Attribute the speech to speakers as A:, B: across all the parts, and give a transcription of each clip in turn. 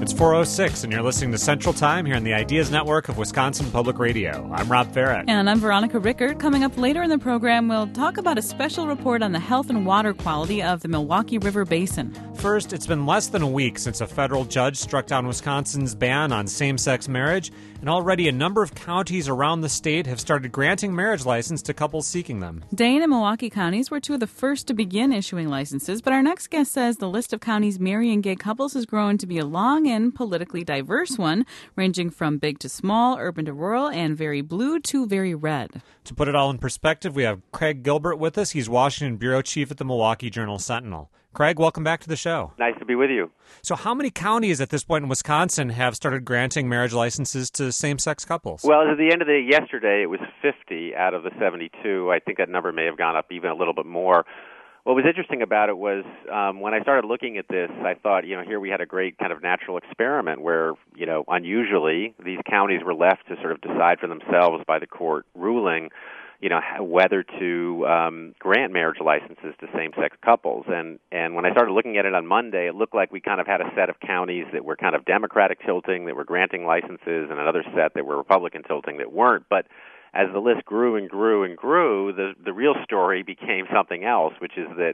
A: It's 4:06, and you're listening to Central Time here on the Ideas Network of Wisconsin Public Radio. I'm Rob Farrett.
B: And I'm Veronica Rickert. Coming up later in the program, we'll talk about a special report on the health and water quality of the Milwaukee River Basin.
A: First, it's been less than a week since a federal judge struck down Wisconsin's ban on same-sex marriage, and already a number of counties around the state have started granting marriage license to couples seeking them.
B: Dane and Milwaukee counties were two of the first to begin issuing licenses, but our next guest says the list of counties marrying gay couples has grown to be a long and politically diverse one, ranging from big to small, urban to rural, and very blue to very red.
A: To put it all in perspective, we have Craig Gilbert with us. He's Washington Bureau Chief at the Milwaukee Journal-Sentinel. Craig, welcome back to the show.
C: Nice to be with you.
A: So how many counties at this point in Wisconsin have started granting marriage licenses to same-sex couples?
C: Well, at the end of yesterday, it was 50 out of the 72. I think that number may have gone up even a little bit more. What was interesting about it was when I started looking at this, I thought, here we had a great kind of natural experiment where, unusually these counties were left to sort of decide for themselves by the court ruling, whether to grant marriage licenses to same-sex couples. And when I started looking at it on Monday, it looked like we kind of had a set of counties that were kind of Democratic tilting, that were granting licenses, and another set that were Republican tilting that weren't. But as the list grew and grew and grew, the real story became something else, which is that,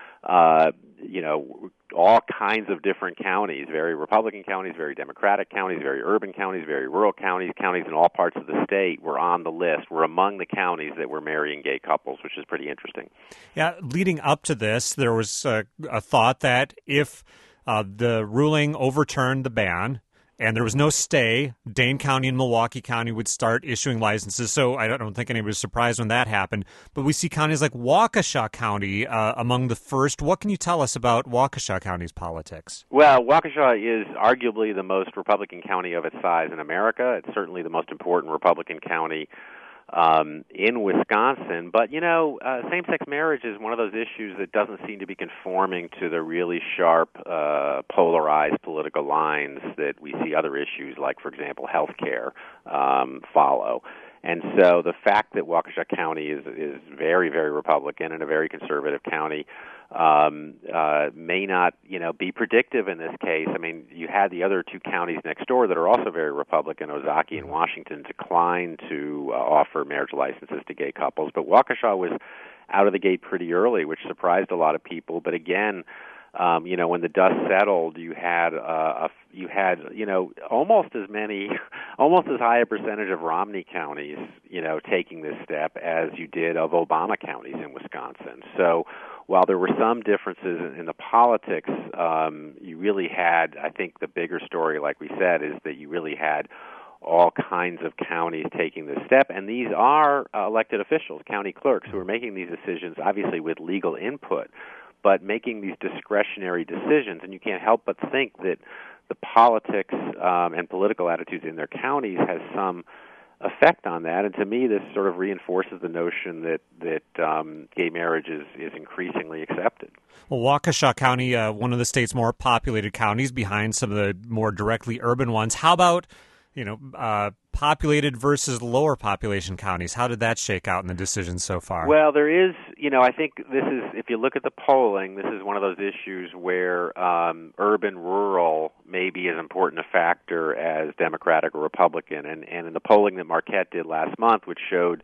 C: all kinds of different counties, very Republican counties, very Democratic counties, very urban counties, very rural counties, counties in all parts of the state were on the list, were among the counties that were marrying gay couples, which is pretty interesting.
A: Yeah, leading up to this, there was a thought that if the ruling overturned the ban, and there was no stay, Dane County and Milwaukee County would start issuing licenses. So I don't think anybody was surprised when that happened. But we see counties like Waukesha County among the first. What can you tell us about Waukesha County's politics?
C: Well, Waukesha is arguably the most Republican county of its size in America. It's certainly the most important Republican county in Wisconsin. But, same-sex marriage is one of those issues that doesn't seem to be conforming to the really sharp, polarized political lines that we see other issues like, for example, health care follow. And so the fact that Waukesha County is very, very Republican and a very conservative county may not, be predictive in this case. I mean, you had the other two counties next door that are also very Republican, Ozaukee and Washington, decline to offer marriage licenses to gay couples. But Waukesha was out of the gate pretty early, which surprised a lot of people. But again, when the dust settled, you had almost as high a percentage of Romney counties, taking this step as you did of Obama counties in Wisconsin. So while there were some differences in the politics, you really had, I think the bigger story, like we said, is that you really had all kinds of counties taking this step, and these are elected officials, county clerks, who are making these decisions, obviously with legal input, but making these discretionary decisions. And you can't help but think that the politics and political attitudes in their counties has some effect on that. And to me, this sort of reinforces the notion that gay marriage is increasingly accepted.
A: Well, Waukesha County, one of the state's more populated counties, behind some of the more directly urban ones. How about populated versus lower population counties? How did that shake out in the decision so far?
C: Well, there is, I think this is, if you look at the polling, this is one of those issues where urban-rural may be as important a factor as Democratic or Republican. And in the polling that Marquette did last month, which showed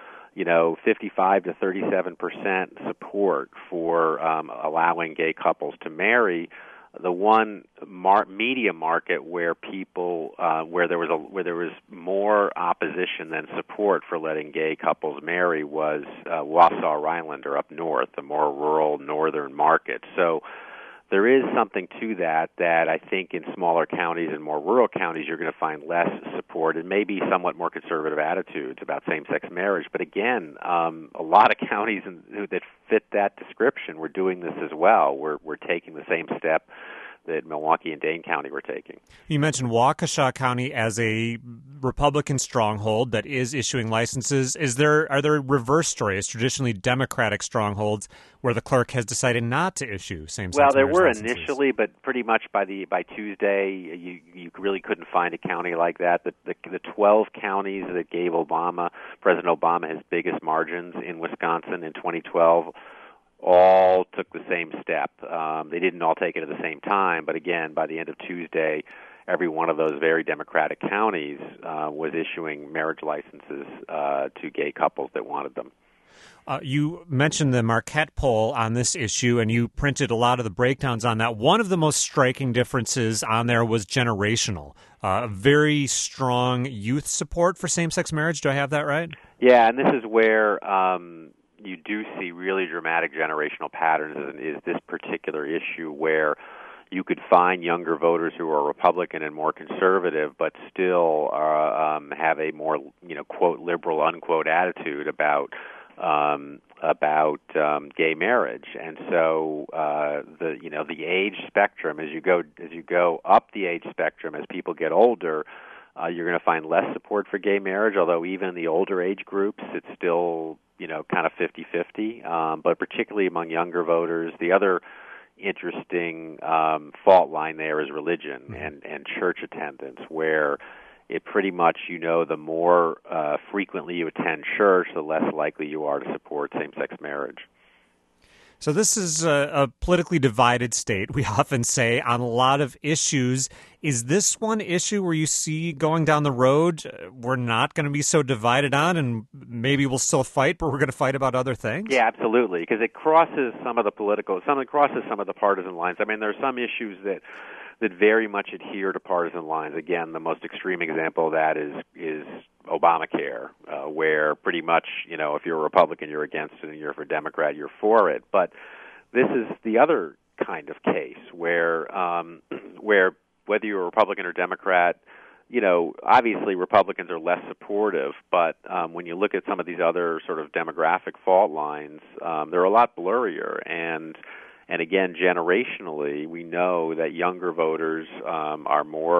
C: 55 to 37% support for allowing gay couples to marry, the one media market where people where there was more opposition than support for letting gay couples marry was Wausau Rhinelander up north, the more rural northern market. So there is something to that I think in smaller counties and more rural counties you're going to find less support and maybe somewhat more conservative attitudes about same-sex marriage. But again, a lot of counties that fit that description were doing this as well. We're taking the same step that Milwaukee and Dane County were taking.
A: You mentioned Waukesha County as a Republican stronghold that is issuing licenses. Are there reverse stories, traditionally Democratic strongholds, where the clerk has decided not to issue same-sex marriage licenses? Well, there were
C: initially, but pretty much by Tuesday, you really couldn't find a county like that. The 12 counties that gave President Obama, his biggest margins in Wisconsin in 2012, all took the same step. They didn't all take it at the same time, but again, by the end of Tuesday, every one of those very Democratic counties was issuing marriage licenses to gay couples that wanted them.
A: You mentioned the Marquette poll on this issue, and you printed a lot of the breakdowns on that. One of the most striking differences on there was generational. Very strong youth support for same-sex marriage. Do I have that right?
C: Yeah, and this is where you do see really dramatic generational patterns, is this particular issue where you could find younger voters who are Republican and more conservative, but still have a more, quote, liberal, unquote, attitude about gay marriage. And so the age spectrum, as you go up the age spectrum, as people get older, you're going to find less support for gay marriage, although even in the older age groups it's still kind of 50-50, but particularly among younger voters. The other interesting fault line there is religion and church attendance, where it pretty much, the more frequently you attend church, the less likely you are to support same-sex marriage.
A: So this is a politically divided state, we often say, on a lot of issues. Is this one issue where you see going down the road we're not going to be so divided on, and maybe we'll still fight, but we're going to fight about other things?
C: Yeah, absolutely, because it crosses some of the partisan lines. I mean, there are some issues that very much adhere to partisan lines. Again, the most extreme example of that is Obamacare, where pretty much, if you're a Republican, you're against it, and you're a Democrat, you're for it. But this is the other kind of case where whether you're a Republican or Democrat, obviously Republicans are less supportive, but when you look at some of these other sort of demographic fault lines, they're a lot blurrier. And again, generationally, we know that younger voters are more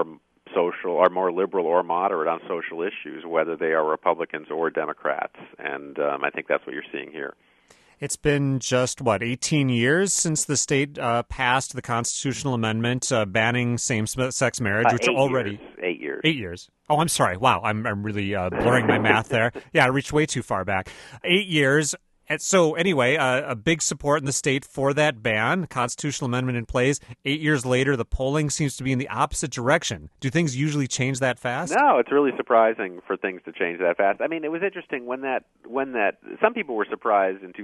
C: liberal or moderate on social issues, whether they are Republicans or Democrats. And I think that's what you're seeing here.
A: It's been just, 18 years since the state passed the constitutional amendment banning same-sex marriage, which are already...
C: 8 years.
A: 8 years. Oh, I'm sorry. Wow, I'm really blurring my math there. Yeah, I reached way too far back. 8 years. And so anyway, a big support in the state for that ban, constitutional amendment in place. 8 years later, the polling seems to be in the opposite direction. Do things usually change that fast?
C: No, it's really surprising for things to change that fast. I mean, it was interesting when that some people were surprised in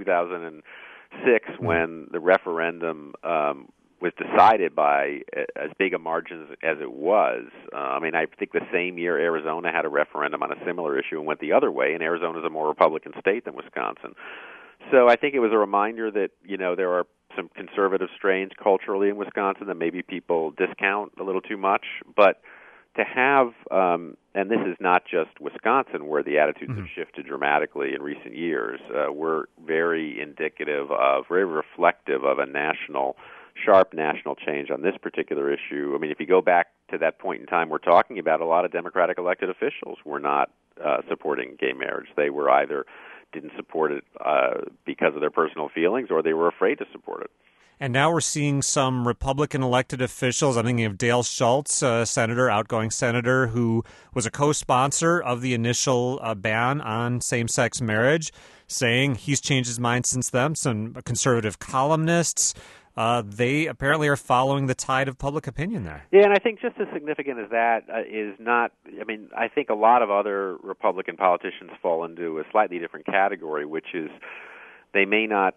C: 2006 when the referendum was decided by as big a margin as it was. I mean, I think the same year Arizona had a referendum on a similar issue and went the other way, and Arizona is a more Republican state than Wisconsin. So I think it was a reminder that, there are some conservative strains culturally in Wisconsin that maybe people discount a little too much. But to have, and this is not just Wisconsin where the attitudes have shifted dramatically in recent years, we're very reflective of a sharp national change on this particular issue. I mean, if you go back to that point in time we're talking about, a lot of Democratic elected officials were not supporting gay marriage. They were either didn't support it because of their personal feelings, or they were afraid to support it.
A: And now we're seeing some Republican elected officials. I'm thinking of Dale Schultz, outgoing senator, who was a co-sponsor of the initial ban on same-sex marriage, saying he's changed his mind since then. Some conservative columnists, they apparently are following the tide of public opinion there.
C: Yeah, and I think just as significant as that is not, I mean, I think a lot of other Republican politicians fall into a slightly different category, which is they may not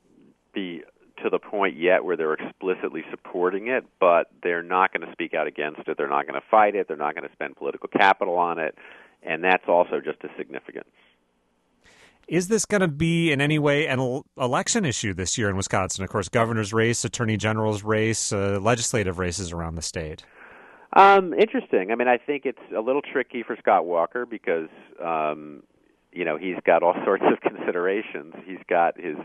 C: be to the point yet where they're explicitly supporting it, but they're not going to speak out against it. They're not going to fight it. They're not going to spend political capital on it, and that's also just as significant.
A: Is this going to be in any way an election issue this year in Wisconsin? Of course, governor's race, attorney general's race, legislative races around the state.
C: Interesting. I mean, I think it's a little tricky for Scott Walker because, he's got all sorts of considerations. He's got he's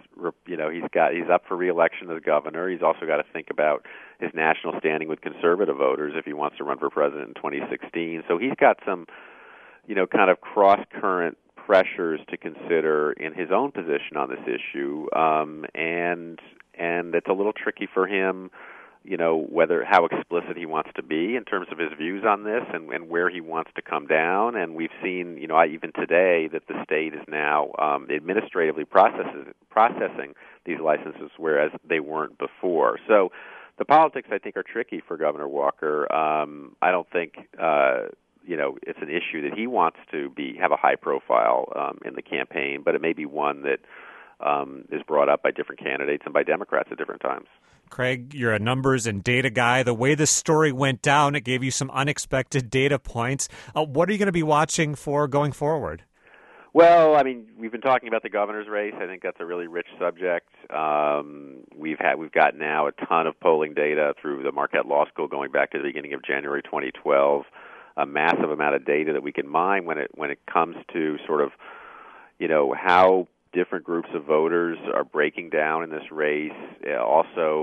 C: up for re-election as governor. He's also got to think about his national standing with conservative voters if he wants to run for president in 2016. So he's got some, kind of cross-current pressures to consider in his own position on this issue, and it's a little tricky for him, how explicit he wants to be in terms of his views on this and where he wants to come down. And we've seen, even today that the state is now administratively processing these licenses, whereas they weren't before. So The politics, I think, are tricky for Governor Walker. I don't think it's an issue that he wants to have a high profile in the campaign, but it may be one that is brought up by different candidates and by Democrats at different times.
A: Craig, you're a numbers and data guy. The way this story went down, it gave you some unexpected data points. What are you going to be watching for going forward?
C: Well, I mean, we've been talking about the governor's race. I think that's a really rich subject. We've got now a ton of polling data through the Marquette Law School going back to the beginning of January 2012. A massive amount of data that we can mine when it comes to sort of, how different groups of voters are breaking down in this race. Also,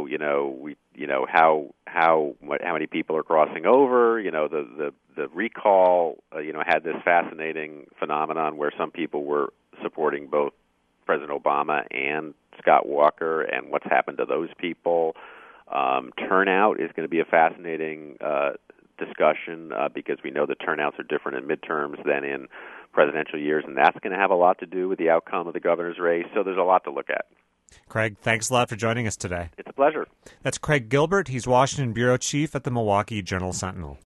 C: how many people are crossing over. The recall, had this fascinating phenomenon where some people were supporting both President Obama and Scott Walker, and what's happened to those people. Turnout is going to be a fascinating discussion because we know the turnouts are different in midterms than in presidential years, and that's going to have a lot to do with the outcome of the governor's race. So there's a lot to look at.
A: Craig, thanks a lot for joining us today.
C: It's a pleasure.
A: That's Craig Gilbert. He's Washington Bureau Chief at the Milwaukee Journal-Sentinel.